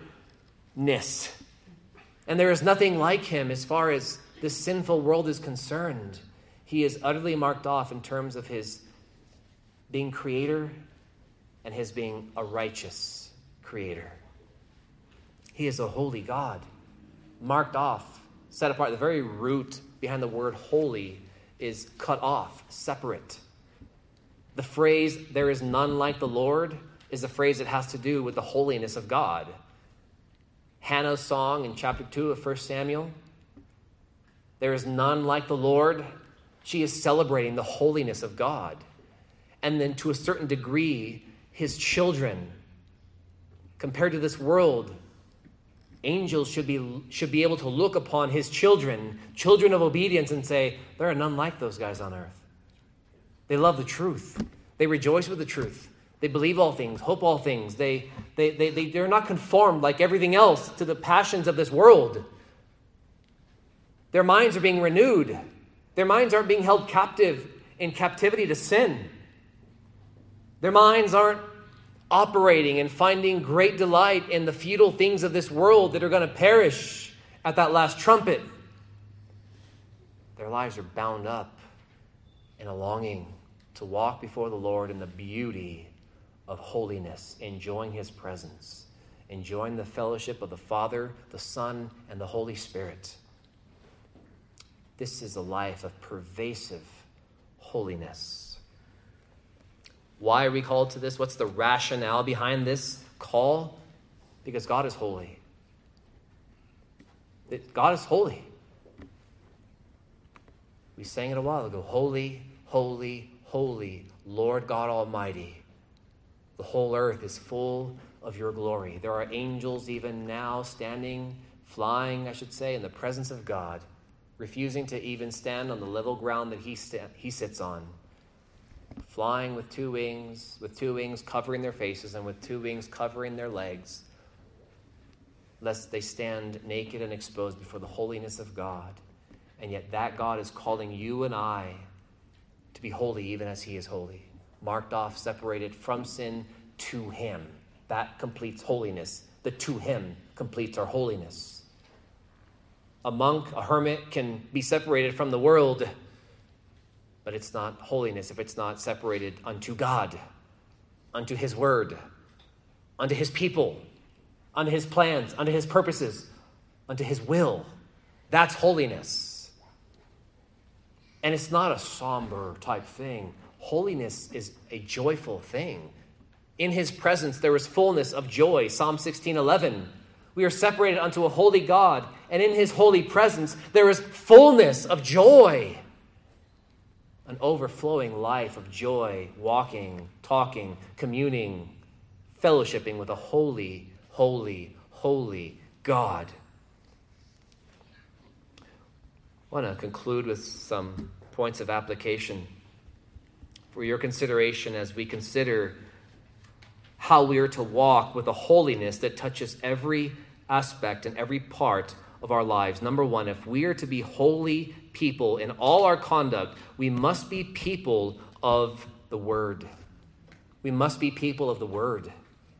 And there is nothing like him as far as this sinful world is concerned. He is utterly marked off in terms of his being creator and his being a righteous creator. He is a holy God, marked off, set apart. The very root behind the word holy is cut off, separate. The phrase, there is none like the Lord, is a phrase that has to do with the holiness of God. Hannah's song in chapter two of First Samuel, there is none like the Lord. She is celebrating the holiness of God. And then to a certain degree, his children, compared to this world, angels should be, should be able to look upon his children, children of obedience, and say, there are none like those guys on earth. They love the truth. They rejoice with the truth. They believe all things, hope all things. They, they, they, they, they're not conformed like everything else to the passions of this world. Their minds are being renewed. Their minds aren't being held captive in captivity to sin. Their minds aren't operating and finding great delight in the futile things of this world that are going to perish at that last trumpet. Their lives are bound up in a longing to walk before the Lord in the beauty of holiness, enjoying his presence, enjoying the fellowship of the Father, the Son, and the Holy Spirit. This is a life of pervasive holiness. Why are we called to this? What's the rationale behind this call? Because God is holy. God is holy. We sang it a while ago. Holy, holy, holy, Lord God Almighty. The whole earth is full of your glory. There are angels even now standing, flying, I should say, in the presence of God, refusing to even stand on the level ground that he, sta- he sits on. Flying with two wings, with two wings covering their faces and with two wings covering their legs, lest they stand naked and exposed before the holiness of God. And yet that God is calling you and I to be holy even as he is holy. Marked off, separated from sin to him. That completes holiness. The to him completes our holiness. A monk, a hermit can be separated from the world, but it's not holiness if it's not separated unto God, unto his word, unto his people, unto his plans, unto his purposes, unto his will. That's holiness. And it's not a somber type thing. Holiness is a joyful thing. In his presence there is fullness of joy. Psalm sixteen eleven. We are separated unto a holy God, and in his holy presence there is fullness of joy. An overflowing life of joy, walking, talking, communing, fellowshipping with a holy, holy, holy God. I want to conclude with some points of application for your consideration as we consider how we are to walk with a holiness that touches every aspect and every part of our lives. Number one, if we are to be holy people in all our conduct, we must be people of the Word. We must be people of the Word.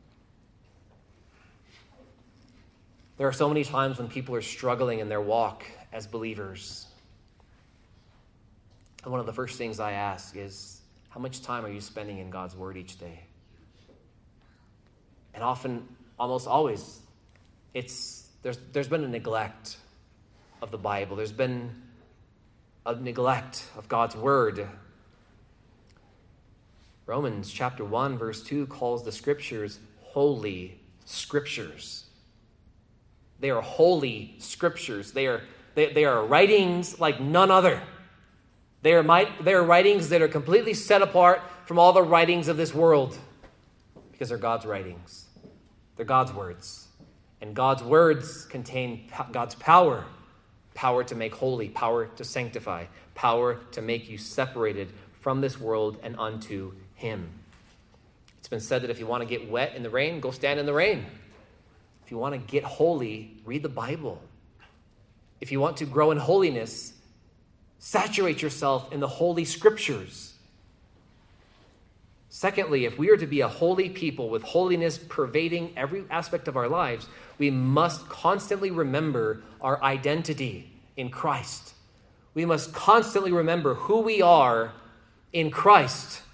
There are so many times when people are struggling in their walk as believers. And one of the first things I ask is, how much time are you spending in God's Word each day? And often, almost always, it's there's there's been a neglect of the Bible. There's been a neglect of God's Word. Romans chapter one, verse two calls the Scriptures holy Scriptures. They are holy Scriptures. They are they, they are writings like none other. They are my, they are writings that are completely set apart from all the writings of this world because they're God's writings. They're God's words. And God's words contain God's power. Power to make holy, power to sanctify, power to make you separated from this world and unto him. It's been said that if you want to get wet in the rain, go stand in the rain. If you want to get holy, read the Bible. If you want to grow in holiness, saturate yourself in the Holy Scriptures. Secondly, if we are to be a holy people with holiness pervading every aspect of our lives, we must constantly remember our identity in Christ. We must constantly remember who we are in Christ.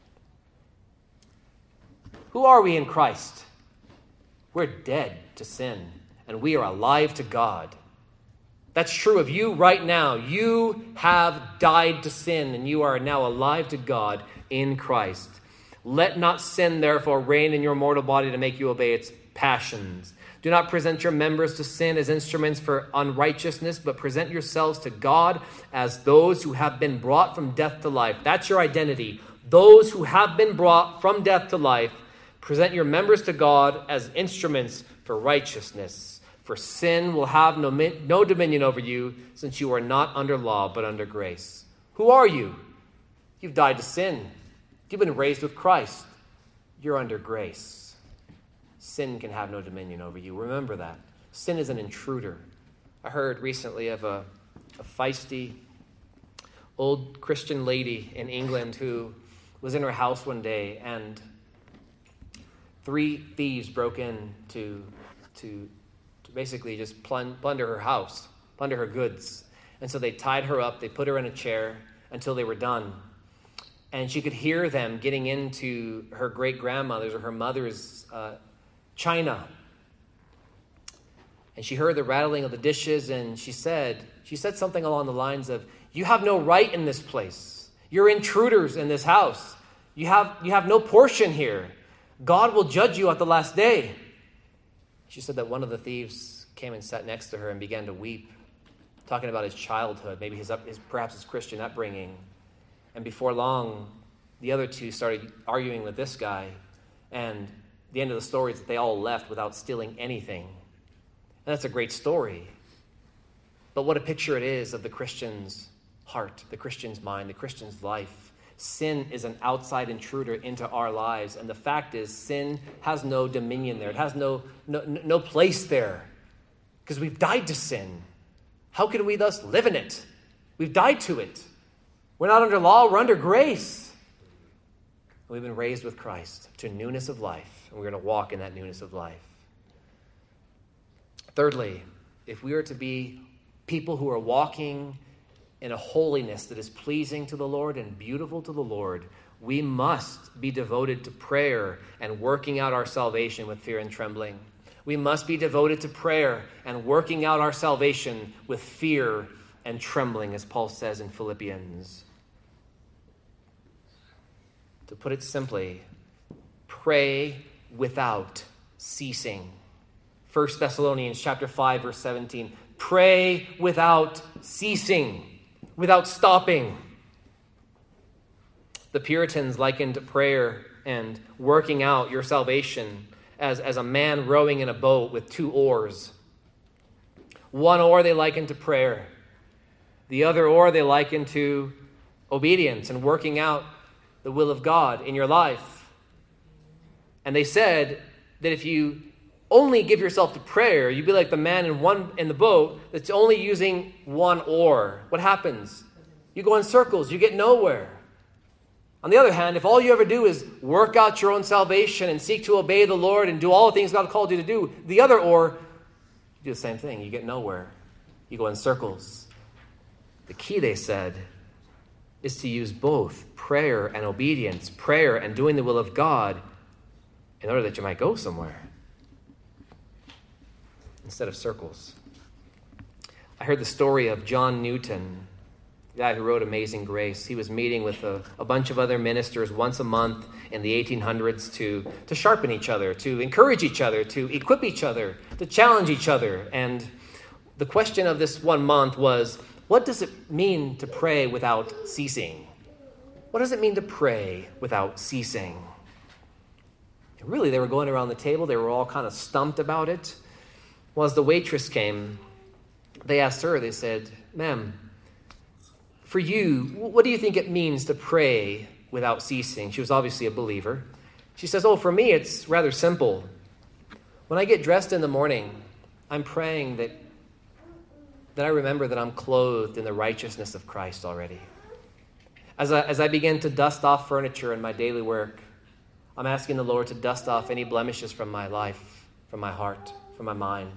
Who are we in Christ? We're dead to sin, and we are alive to God. That's true of you right now. You have died to sin, and you are now alive to God in Christ. Let not sin, therefore, reign in your mortal body to make you obey its passions. Do not present your members to sin as instruments for unrighteousness, but present yourselves to God as those who have been brought from death to life. That's your identity. Those who have been brought from death to life. Present your members to God as instruments for righteousness. For sin will have no, no dominion over you, since you are not under law, but under grace. Who are you? You've died to sin. You've been raised with Christ. You're under grace. Sin can have no dominion over you. Remember that. Sin is an intruder. I heard recently of a, a feisty old Christian lady in England who was in her house one day, and three thieves broke in to, to, to basically just plunder her house, plunder her goods. And so they tied her up, they put her in a chair until they were done. And she could hear them getting into her great-grandmother's or her mother's uh, china. And she heard the rattling of the dishes, and she said, she said something along the lines of, "You have no right in this place. You're intruders in this house. You have, you have no portion here. God will judge you at the last day." She said that one of the thieves came and sat next to her and began to weep, talking about his childhood, maybe his, his perhaps his Christian upbringing. And before long, the other two started arguing with this guy. And the end of the story is that they all left without stealing anything. And that's a great story. But what a picture it is of the Christian's heart, the Christian's mind, the Christian's life. Sin is an outside intruder into our lives. And the fact is, sin has no dominion there. It has no, no, no place there. Because we've died to sin. How can we thus live in it? We've died to it. We're not under law, we're under grace. We've been raised with Christ to newness of life, and we're going to walk in that newness of life. Thirdly, if we are to be people who are walking in a holiness that is pleasing to the Lord and beautiful to the Lord, we must be devoted to prayer and working out our salvation with fear and trembling. We must be devoted to prayer and working out our salvation with fear and trembling, as Paul says in Philippians. To put it simply, pray without ceasing. First Thessalonians chapter five, verse seventeen. Pray without ceasing, without stopping. The Puritans likened prayer and working out your salvation as, as a man rowing in a boat with two oars. One oar they likened to prayer. The other oar they likened to obedience and working out the will of God in your life. And they said that if you only give yourself to prayer, you'd be like the man in one in the boat that's only using one oar. What happens? You go in circles, you get nowhere. On the other hand, if all you ever do is work out your own salvation and seek to obey the Lord and do all the things God called you to do, the other oar, you do the same thing. You get nowhere. You go in circles. The key, they said, is to use both prayer and obedience, prayer and doing the will of God, in order that you might go somewhere instead of circles. I heard the story of John Newton, the guy who wrote Amazing Grace. He was meeting with a, a bunch of other ministers once a month in the eighteen hundreds to, to sharpen each other, to encourage each other, to equip each other, to challenge each other. And the question of this one month was, what does it mean to pray without ceasing? What does it mean to pray without ceasing? And really, they were going around the table. They were all kind of stumped about it. Well, as the waitress came, they asked her, they said, "Ma'am, for you, what do you think it means to pray without ceasing?" She was obviously a believer. She says, "Oh, for me, it's rather simple. When I get dressed in the morning, I'm praying that that I remember that I'm clothed in the righteousness of Christ already. As I, as I begin to dust off furniture in my daily work, I'm asking the Lord to dust off any blemishes from my life, from my heart, from my mind.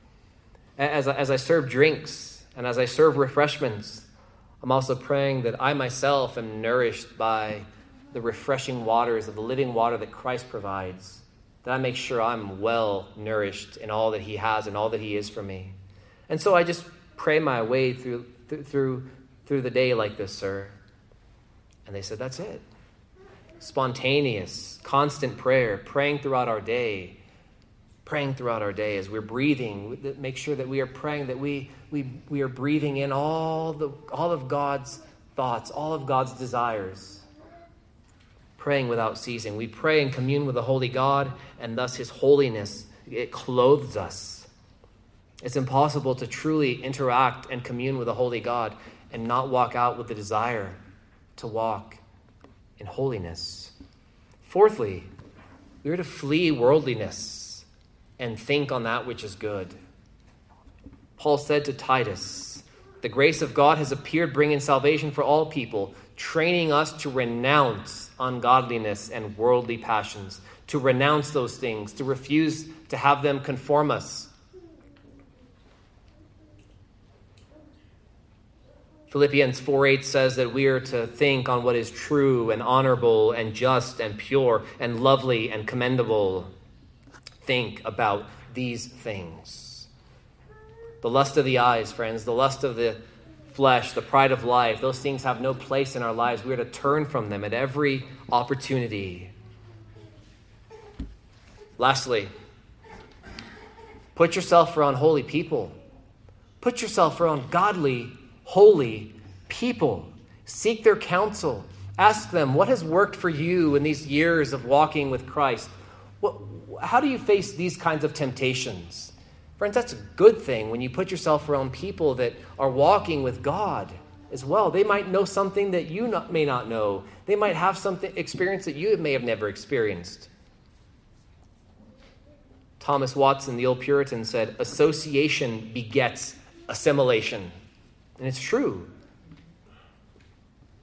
As I, as I serve drinks and as I serve refreshments, I'm also praying that I myself am nourished by the refreshing waters of the living water that Christ provides, that I make sure I'm well nourished in all that he has and all that he is for me. And so I just pray my way through through through the day like this, sir." And they said, "That's it. Spontaneous, constant prayer, praying throughout our day, praying throughout our day as we're breathing. Make sure that we are praying, that we we we are breathing in all the all of God's thoughts, all of God's desires. Praying without ceasing. We pray and commune with the holy God, and thus his holiness, it clothes us. It's impossible to truly interact and commune with a holy God and not walk out with the desire to walk in holiness. Fourthly, we are to flee worldliness and think on that which is good. Paul said to Titus, "The grace of God has appeared, bringing salvation for all people, training us to renounce ungodliness and worldly passions," to renounce those things, to refuse to have them conform us. Philippians four eight says that we are to think on what is true and honorable and just and pure and lovely and commendable. Think about these things. The lust of the eyes, friends, the lust of the flesh, the pride of life, those things have no place in our lives. We are to turn from them at every opportunity. Lastly, put yourself around holy people. Put yourself around godly, holy people. Seek their counsel. Ask them, what has worked for you in these years of walking with Christ? What, how do you face these kinds of temptations? Friends, that's a good thing when you put yourself around people that are walking with God as well. They might know something that you not, may not know. They might have something experience that you may have never experienced. Thomas Watson, the old Puritan, said, "Association begets assimilation." And it's true.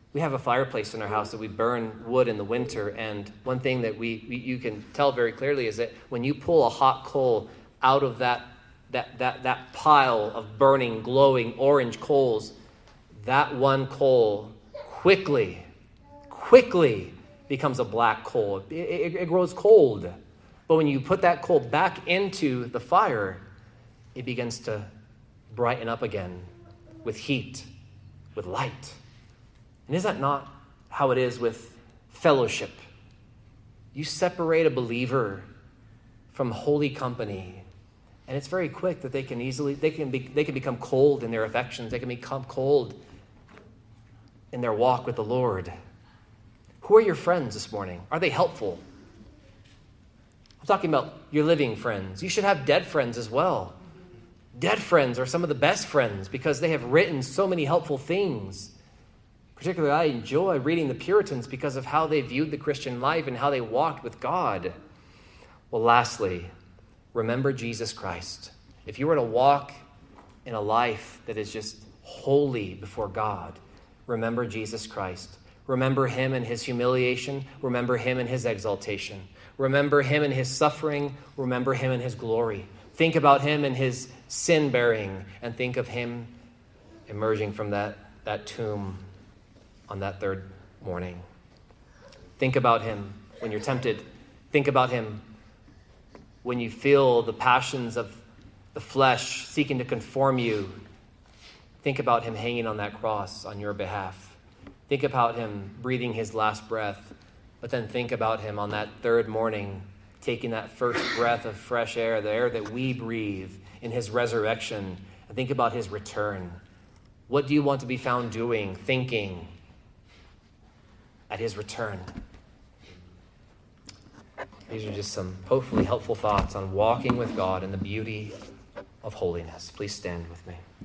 We have a fireplace in our house that we burn wood in the winter, and one thing that we, we you can tell very clearly is that when you pull a hot coal out of that, that, that, that pile of burning, glowing orange coals, that one coal quickly, quickly becomes a black coal. It, it, it grows cold. But when you put that coal back into the fire, it begins to brighten up again with heat, with light. And is that not how it is with fellowship? You separate a believer from holy company, and it's very quick that they can easily, they can be, they can become cold in their affections. They can become cold in their walk with the Lord. Who are your friends this morning? Are they helpful? I'm talking about your living friends. You should have dead friends as well. Dead friends are some of the best friends because they have written so many helpful things. Particularly, I enjoy reading the Puritans because of how they viewed the Christian life and how they walked with God. Well, lastly, remember Jesus Christ. If you were to walk in a life that is just holy before God, remember Jesus Christ. Remember him and his humiliation. Remember him and his exaltation. Remember him and his suffering. Remember him and his glory. Think about him and his sin-bearing, and think of him emerging from that, that tomb on that third morning. Think about him when you're tempted. Think about him when you feel the passions of the flesh seeking to conform you. Think about him hanging on that cross on your behalf. Think about him breathing his last breath. But then think about him on that third morning, taking that first breath of fresh air, the air that we breathe in his resurrection. And think about his return. What do you want to be found doing, thinking at his return? These are just some hopefully helpful thoughts on walking with God in the beauty of holiness. Please stand with me.